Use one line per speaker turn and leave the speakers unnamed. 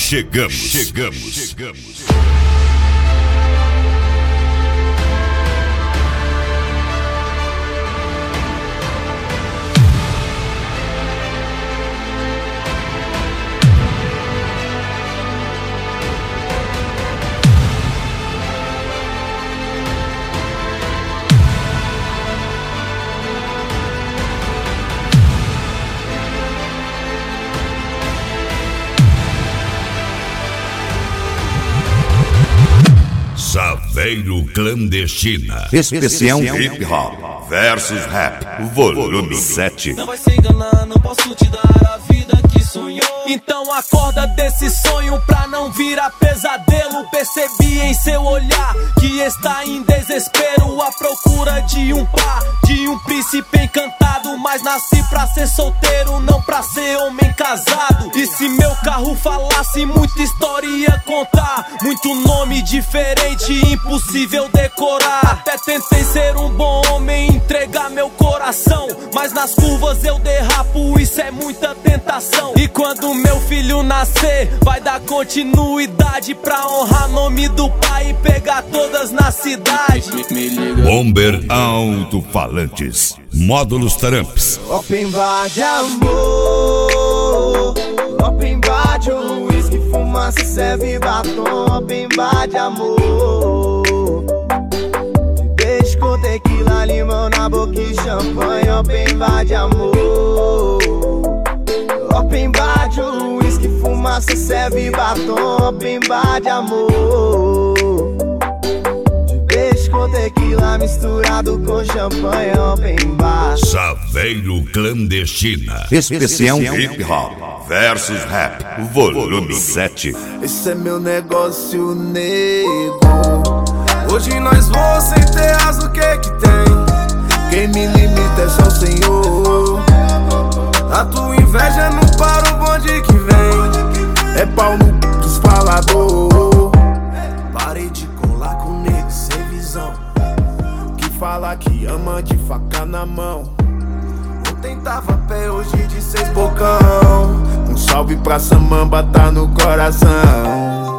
Chegamos. Saveiro Clandestina.
Especial Hip Hop versus Rap, volume 7.
Não vai se enganar, não posso te dar a vida que sonhou. Então acorda desse sonho pra não virar pesadelo. Percebi em seu olhar que está em desespero, à procura de um par, de um príncipe encantado. Mas nasci pra ser solteiro, não pra ser homem casado. E se meu carro falasse, muita história ia contar, muito nome diferente, impossível decorar. Até tentei ser um bom homem, entregar meu coração, mas nas curvas eu derrapo, isso é muita tentação. E quando meu filho nascer, vai dar continuidade pra honrar nome do pai e pegar todas na cidade.
Bomber Alto-Falantes, módulos Taramps.
Open bar de amor, open bar de uísque, fumaça, serve batom. Open bar de amor, beijo com tequila, limão na boca e champanhe. Open bar de amor, open bar de uísque, fumaça, serve batom. Open bar de amor, beijo com tequila misturado com champanhe. Open bar.
Saveiro Clandestina.
Especial Hip Hop versus Rap, volume 7.
Esse é meu negócio, nego. Hoje nós vamos sem terras, o que que tem? Quem me limita é só o Senhor. A tua inveja não para o bonde que vem. É pau no dos falador. Parei de colar com nego sem visão, que fala que ama de faca na mão. Ontem tava pé, hoje de 6 bocão. Um salve pra Samamba, tá no coração.